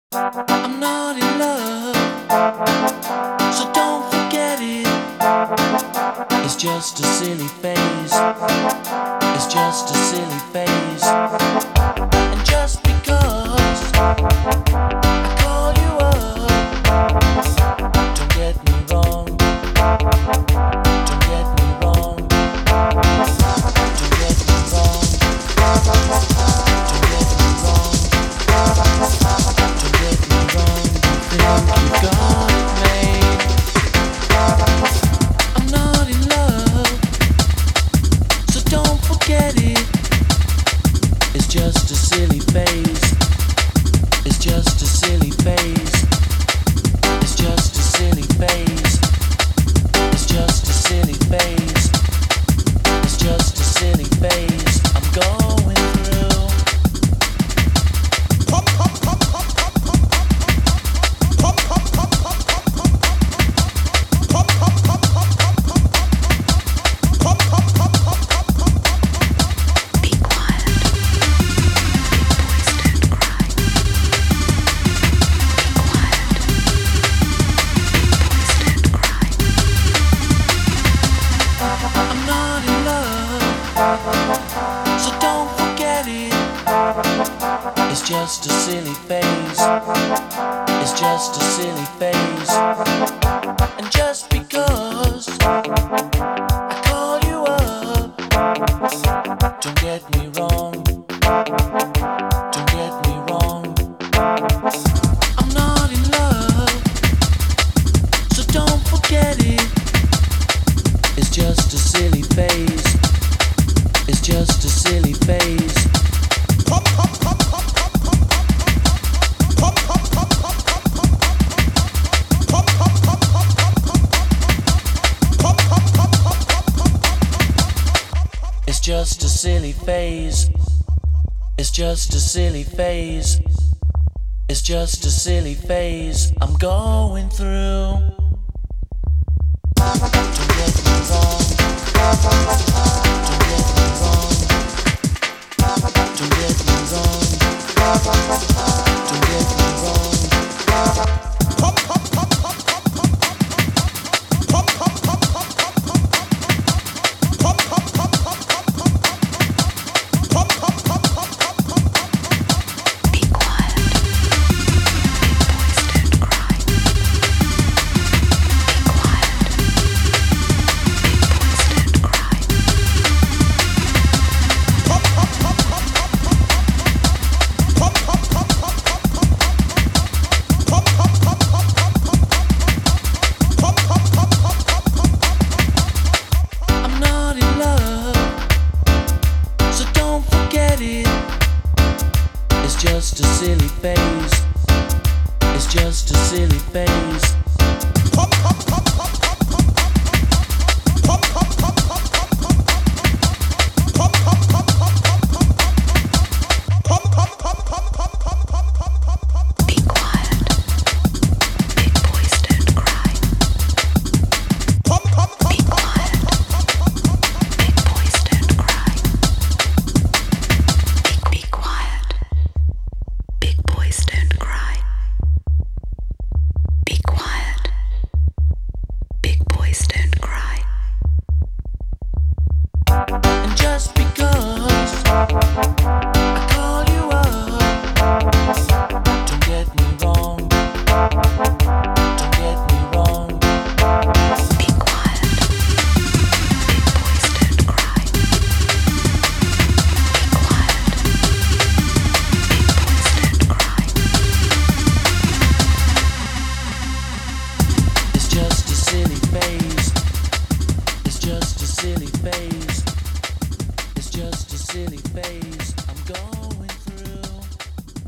I'm not in love, so don't forget it. It's just a silly phase. It's just a silly phase. And just because I call you up, don't get me wrong. Don't get me wrong. Don't get me wrong. Don't get me wrong. Don't get me wrong. You think you got it made. I'm not in love, so don't forget it. It's just a silly phase. It's just a silly phase. It's just a silly phase. It's just a silly phase. It's just a silly phase I'm going through. I'm not in love, so don't forget it. It's just a silly phase. It's just a silly phase. And just because I call you up, don't get me wrong. Don't get me wrong. I'm not in love, so don't forget it. It's just a silly phase. It's just a silly phase. It's just a silly phase. It's just a silly phase. It's just a silly phase I'm going through. Don't get me wrong. Don't get me wrong. Don't get me wrong. Don't get me wrong. I'm not in love, so don't forget it. It's just a silly phase. It's just a silly phase. And just because I call you up, don't get me wrong. Don't get me wrong. Be quiet. Big boys don't cry. Be quiet. Big boys don't cry. It's just a silly phase. It's just a silly phase. It's just a silly phase I'm going through.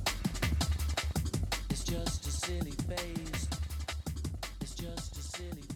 It's just a silly phase. It's just a silly